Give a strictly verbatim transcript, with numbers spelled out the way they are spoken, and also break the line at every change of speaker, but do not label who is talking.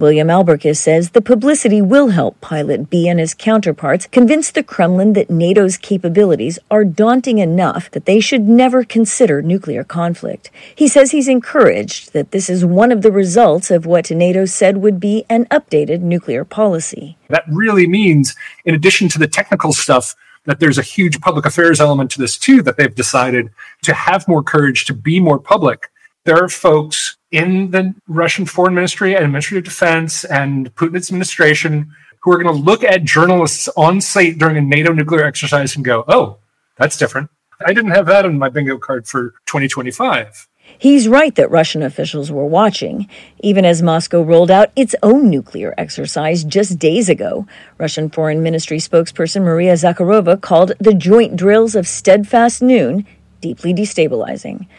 William Alberkis says the publicity will help Pilot B and his counterparts convince the Kremlin that NATO's capabilities are daunting enough that they should never consider nuclear conflict. He says he's encouraged that this is one of the results of what NATO said would be an updated nuclear policy.
That really means, in addition to the technical stuff, that there's a huge public affairs element to this too, that they've decided to have more courage, to be more public. There are folks in the Russian Foreign Ministry and Ministry of Defense and Putin's administration who are going to look at journalists on site during a NATO nuclear exercise and go, oh, that's different. I didn't have that on my bingo card for twenty twenty-five.
He's right that Russian officials were watching, even as Moscow rolled out its own nuclear exercise just days ago. Russian Foreign Ministry spokesperson Maria Zakharova called the joint drills of Steadfast Noon deeply destabilizing.